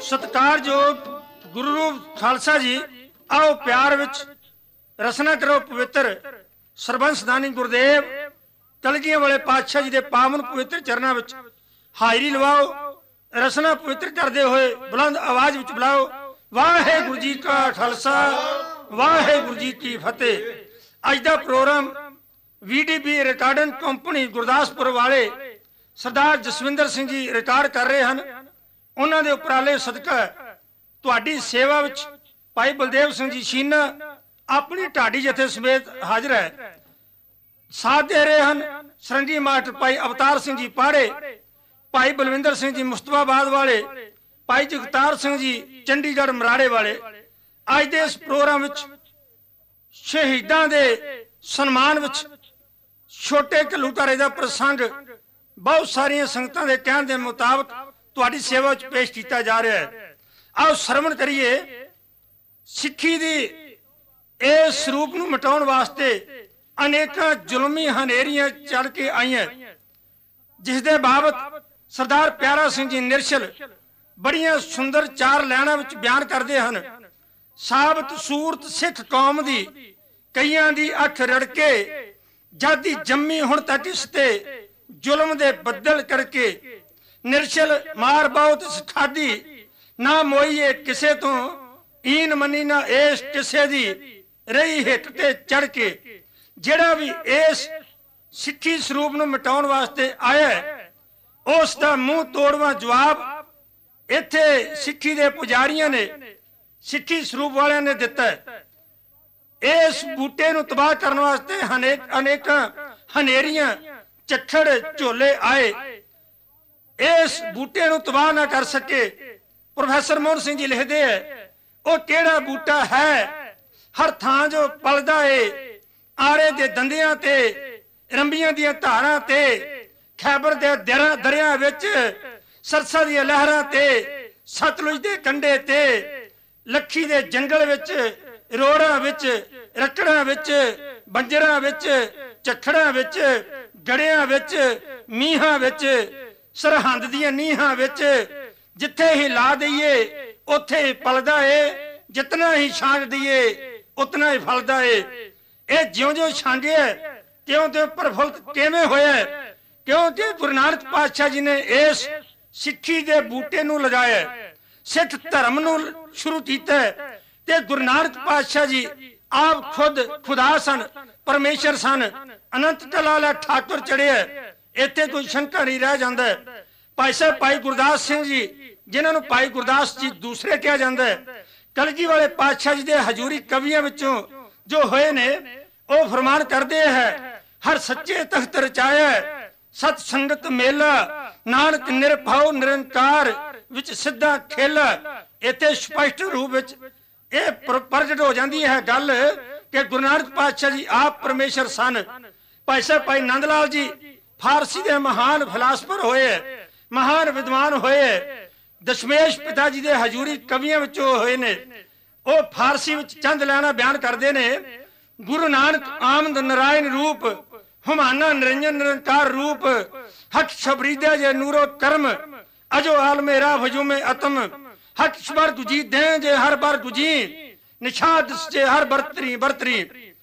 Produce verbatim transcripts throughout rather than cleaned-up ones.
सत्कारयोग गुरु रूप खालसा जी, आओ प्यार विच रसना करो पवित्र सरबंस दानी गुरदेव कलगियां वाले पातशाह जी के पावन पवित्र चरणों विच हाजरी लवाओ। रसना पवित्र करते हुए बुलंद आवाज विच बुलाओ, वाहेगुरु जी का खालसा वाहेगुरु जी की फतेह। अज का programme V D B recording company Gurdaspur वाले सरदार जसविंदर सिंह जी रिकॉर्ड कर रहे हैं। उन्होंने दे उपराले सदका तुहाडी सेवा विच भाई बलदेव सिंह जी शीना अपनी ढाडी जथे समेत हाजिर है। साथ दे रहे हैं सरंगी मास्टर भाई अवतार सिंह जी पाड़े, भाई बलविंदर सिंह जी मुस्तफाबाद वाले, भाई जगतार सिंह जी चंडीगढ़ मराड़े वाले। अज दे इस प्रोग्राम विच शहीदां दे सन्मान विच छोटे घलूघारे दा प्रसंग बहुत सारिया संगतां दे कहण दे मुताबक तुहाडी सेवा विच पेश किया जा रहा है। आओ सरवण करिए। सिक्खी दी इस रूप नूं मिटाउण वास्ते अनेकां जुल्मी हनेरियां चढ़ के आईयां, जिस दे बाबत सरदार प्यारा सिंह जी निरछल बड़ियां सुंदर चार लाइनां विच बयान करते हैं। साबत सूरत सिख कौम दी कईयां दी अख रड़के, जादी जम्मी हुण तक इसते जुल्म दे बदल करके। निरछल मार बहुत सिखादी ना मोईए किसे तो, ईन मनी ना एस किसे दी रही हिट ते चढ़ के। जेड़ा भी इस सिक्खी स्वरूप नूं मिटाउण वास्ते आया उस दा मुंह तोड़वा जवाब इत्थे सिक्खी दे पुजारियां ने, सिक्खी स्वरूप वालियां ने दिता है। इस बूटे नूं तबाह करने वास्ते अनेक अनेकां हनेरियां झक्खड़ झोले आए, इस बूटे नूं तबाह ना कर सके। प्रोफैसर मोहन सिंह जी लिखते हैं, वो केड़ा बूटा है हर थां जो पलदा है, आड़े दे दंदियां ते रंबियां दियां धारां ते, खैबर दे दरिया विच सरसा दियां लहरां ते, सतलुज दे कंढे ते, लखी दे जंगल विच, रोड़ां विच, रकड़ां विच, बंजरां विच, झक्खड़ां विच, गड़ियां विच, मीहां विच, सरहंद दियां नीहां विच, जिथे ही ला दईए उथे ही पलदा है, जितना ही छांग दईए उतना ही फलदा है। ये ज्यों ज्यों छांगे त्यों त्यों प्रफुल्लित किवें होया, क्योंकि गुरु नानक पातशाह जी ने इस सिक्खी दे बूटे नूं लगाया, सिख धर्म नूं शुरू कीता ते गुरु नानक पातशाह जी आप खुद खुदा सन, परमेश्वर सन, अनंत कलाला ठाकुर चढ़े। इत्थे कोई शंका नहीं रह जांदा। भाई साहब भाई गुरदास सिंह जी, जिन्हां नूं भाई गुरदास जी दूसरे कहा जाता है, कलगी वाले पातशाह जी दे हजूरी कवियां विचों जो होए ने वो फरमान करते हैं, हर सच्चे तख्त रचाया सत संगत मेला, नानक निरभाव निरंकार विच सिद्धा खेला। इत्थे स्पष्ट रूप विच ये प्रगट हो जाती है गल कि गुरु नानक पातशाह जी आप परमेश्वर सन। भाई साहब भाई नंद लाल जी फारसी के महान फिलासफर होए, महान विद्वान होए, दशमेश पिता जी के हजूरी कवियां विचों होए ने। वो फारसी विच चंद लाइनां बयान करते ने, गुरु नानक आमद नारायण रूप, हुमाना निरंजन निरंकार रूप, हक शबरीदे जे नूरो कर्म, अजो आल मेरा वजूमे अतम, हक शबर गुजी दे जे हर बार गुजी, निशाद जे हर बरतरी बरतरी,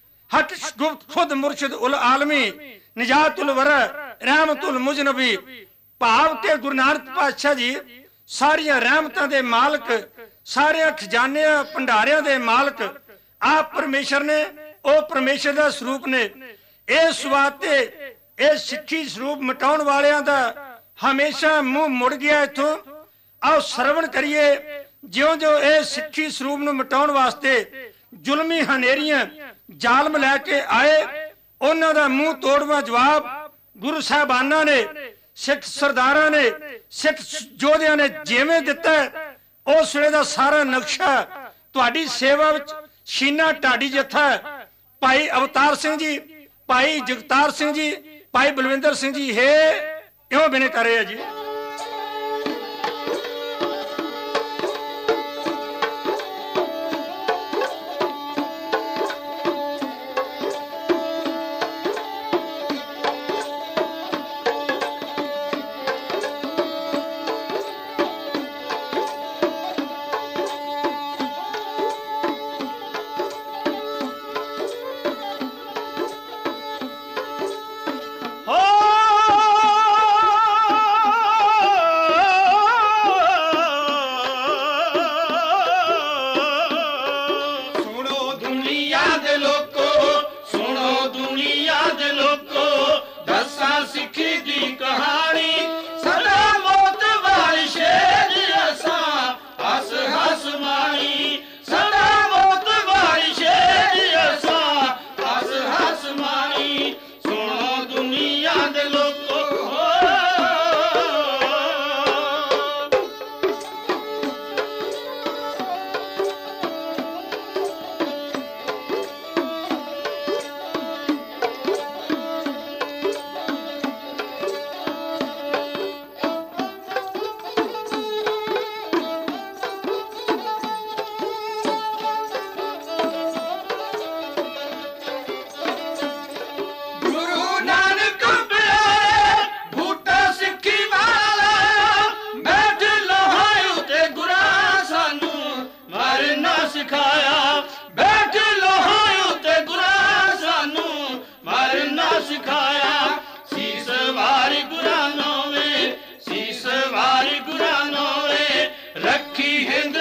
हक गुप्त खुद मुर्शिद उल आलमी, निजातुल वर रहमतुल मुजनबी। भाव के गुरु नानक पातशाह जी सारिया रहमतां दे मालक, सारे खजाने भंडारियां दे मालक आप परमेश्वर ने, ओ परमेश्वर दा स्वरूप ने। इस वास्ते इस सिक्खी स्वरूप मिटाउण वालियां दा हमेशा मुंह मुड़ गया इथों। आओ सरवण करिए। ज्यों ज्यों इस सिक्खी स्वरूप नूं मिटाउण वास्ते जुल्मी हनेरियां जालम लैके आए, उन्हां दा मुंह तोड़वा जवाब गुरु साहबाना ने, सिख सरदारां ने, सिख योधियां ने जिवें दिता उस वेले दा सारा नक्शा तुहाडी सेवा विच शीना ढाडी जथा भाई अवतार सिंह जी, भाई जगतार सिंह जी, भाई बलविंदर सिंह जी है इउं बिने कर रहे जी।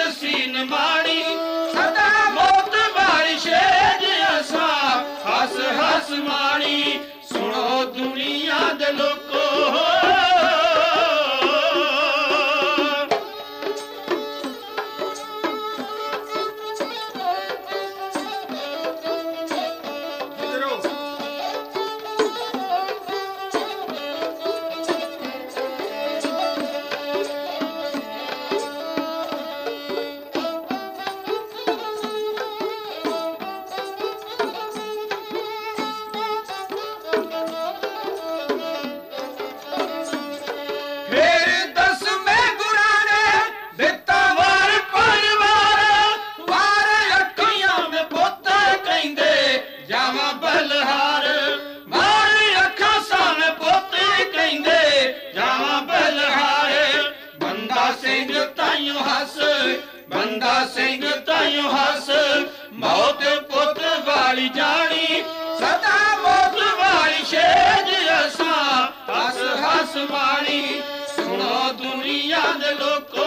ਸੀਨ ਮਾਣੀ ਸਦਾ ਮੌਤ ਵਾਲੀ ਸ਼ੇਜ ਅਸਾਂ ਹੱਸ ਹੱਸ ਮਾਣੀ ਸੁਣੋ ਦੁਨੀਆ ਦੇ ਲੋਕੋ ਬੰਦਾ ਸਿੰਘ ਤਾਈਓ ਹੱਸ ਮੌਤ ਪੁੱਤ ਵਾਲੀ ਜਾਣੀ ਸਦਾ ਮੌਤ ਵਾਲੀ ਸ਼ੇਜ ਅਸਾਂ ਹੱਸ ਹੱਸ ਮਾਣੀ ਸੁਣੋ ਦੁਨੀਆ ਦੇ ਲੋਕੋ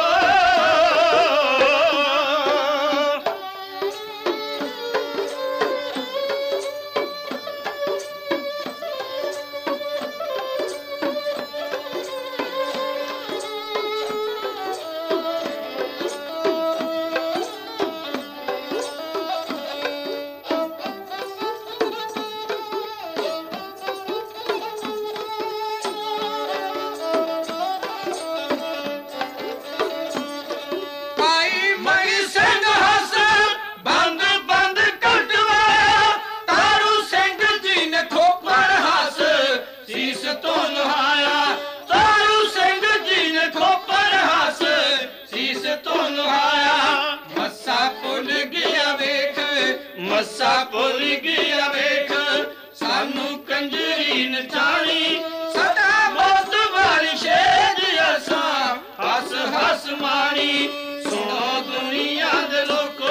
ਮੱਸਾ ਭੁੱਲ ਗਿਆ ਵੇਖ ਸਾਨੂੰ ਕੰਜਰੀ ਨਚਾਣੀ ਸਦਾ ਮੌਤ ਵਾਲੀ ਸ਼ੇਜ ਅਸਾਂ ਹੱਸ ਹੱਸ ਮਾਣੀ ਸੁਣੋ ਦੁਨੀਆ ਦੇ ਲੋਕੋ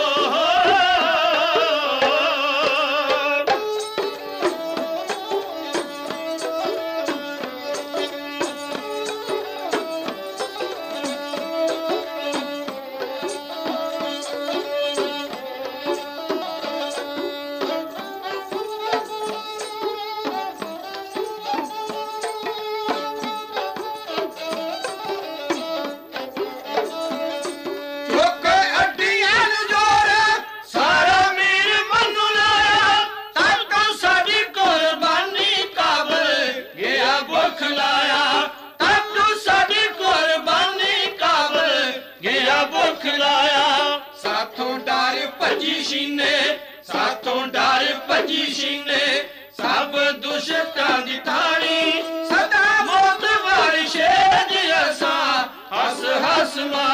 ਸਾਥੋਂ ਡਰ ਭੱਜੀ ਸੀਨੇ ਸਾਥੋਂ ਡਰ ਭੱਜੀ ਸੀਨੇ ਸਭ ਦੁਸ਼ਟਾਂ ਦੀ ਥਾਣੀ ਸਦਾ ਮੌਤ ਵਾਲੀ ਸ਼ੇਜ ਅਸਾਂ ਹੱਸ ਹੱਸ